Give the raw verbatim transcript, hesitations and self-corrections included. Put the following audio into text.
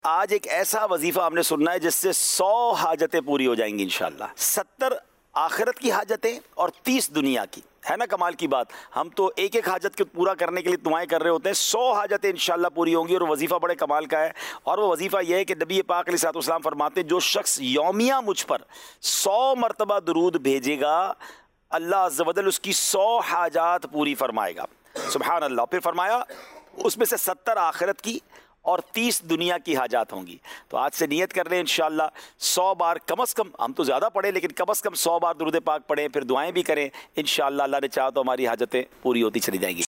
आज एक ऐसा वजीफा हमने सुनना है जिससे सौ हाजतें पूरी हो जाएंगी इंशाल्लाह। सत्तर आखिरत की हाजतें और तीस दुनिया की। है ना कमाल की बात। हम तो एक एक हाजत को पूरा करने के लिए दुआएं कर रहे होते हैं। सौ हाजतें इंशाल्लाह पूरी होंगी और वजीफ़ा बड़े कमाल का है। और वो वजीफ़ा यह है कि नबी पाक अलैहिस्सलाम फरमाते हैं, जो शख्स यौमिया मुझ पर सौ मरतबा दुरूद भेजेगा, अल्लाह अज़्ज़ व जल उसकी सौ हाजात पूरी फरमाएगा। सुभान अल्लाह। फिर फरमाया उसमें से सत्तर आखिरत की और तीस दुनिया की हाजात होंगी। तो आज से नियत कर रहे हैं इंशाअल्लाह सौ बार कम अज़ कम, हम तो ज़्यादा पढ़ें लेकिन कम अज़ कम सौ बार दुरूद पाक पढ़ें, फिर दुआएं भी करें। इंशाअल्लाह अल्लाह ने चाहा तो हमारी हाजतें पूरी होती चली जाएंगी।